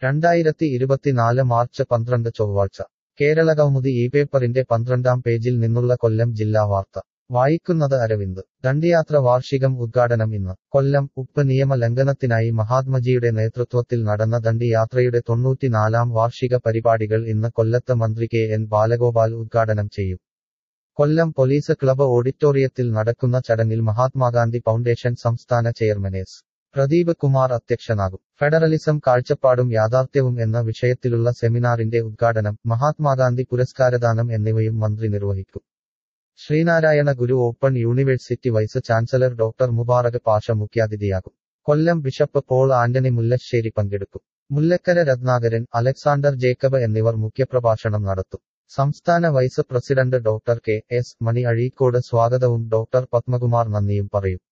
2024 March 12 ചൊവ്വാഴ്ച കേരളകൗമുദി ഈ പേപ്പറിന്റെ 12-ാം പേജിൽ നിന്നുള്ള കൊല്ലം ജില്ലാ വാർത്ത വായിക്കുന്നത് അരവിന്ദ്. ദണ്ഡിയാത്ര വാർഷികം ഉദ്ഘാടനം ഇന്ന്. കൊല്ലം. ഉപ്പ് നിയമ ലംഘനത്തിനായി മഹാത്മജിയുടെ നേതൃത്വത്തിൽ നടന്ന ദണ്ഡിയാത്രയുടെ 94-ാം വാർഷിക പരിപാടികൾ ഇന്ന് കൊല്ലത്ത് മന്ത്രി കെ എൻ ബാലഗോപാൽ ഉദ്ഘാടനം ചെയ്യും. കൊല്ലം പോലീസ് ക്ലബ് ഓഡിറ്റോറിയത്തിൽ നടക്കുന്ന ചടങ്ങിൽ മഹാത്മാഗാന്ധി ഫൗണ്ടേഷൻ സംസ്ഥാന ചെയർമാൻ എസ്. പ്രദീപ് കുമാർ അധ്യക്ഷനാകും. ഫെഡറലിസം കാഴ്ചപ്പാടും യാഥാർത്ഥ്യവും എന്ന വിഷയത്തിലുള്ള സെമിനാറിന്റെ ഉദ്ഘാടനം, മഹാത്മാഗാന്ധി പുരസ്കാരദാനം എന്നിവയും മന്ത്രി നിർവഹിക്കും. Sreenarayana Guru open university vice chancellor doctor Mubarak Pasha മുഖ്യാതിഥിയാകും. Kollam bishop Paul Antony Mullassery പങ്കെടുക്കും. മുല്ലക്കര രത്നാകരൻ, അലക്സാണ്ടർ ജേക്കബ് എന്നിവർ മുഖ്യപ്രഭാഷണം നടത്തും. സംസ്ഥാന vice president doctor K. S. Mani Azhikode സ്വാഗതവും ഡോക്ടർ പത്മകുമാർ നന്ദിയും പറയും.